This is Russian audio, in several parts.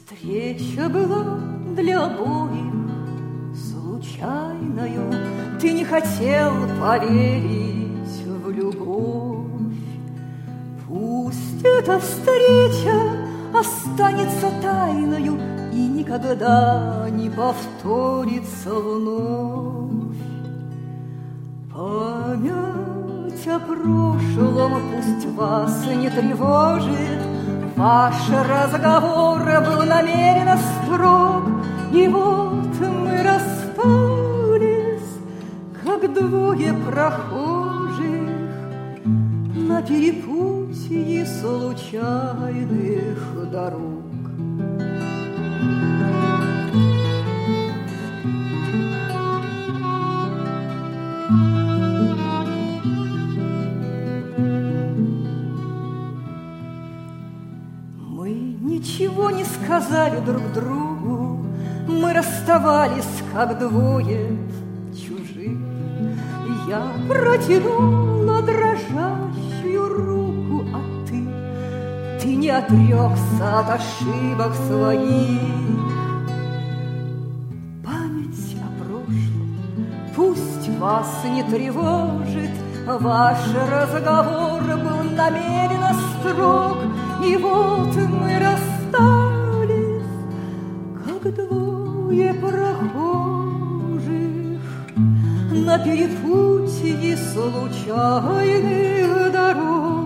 Встреча была для обоих случайною. Ты не хотел поверить в любовь. Пусть эта встреча останется тайною и никогда не повторится вновь. Память о прошлом пусть вас не тревожит. Ваш разговор был намеренно строг, и вот мы расстались, как двое прохожих на перепутье случайных дорог. Ничего не сказали друг другу, мы расставались, как двое чужих. Я протянула дрожащую руку, а ты не отрекся от ошибок своих. Память о прошлом пусть вас не тревожит, ваш разговор был намеренно строг, и вот мы расстались, как двое прохожих на перепутье случайных дорог.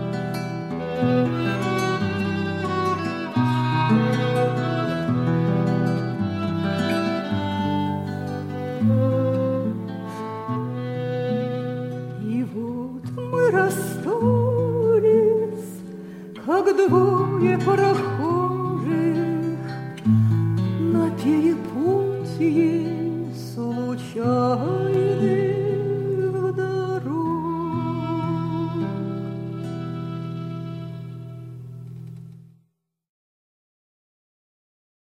И вот мы расстались, как двое прохожих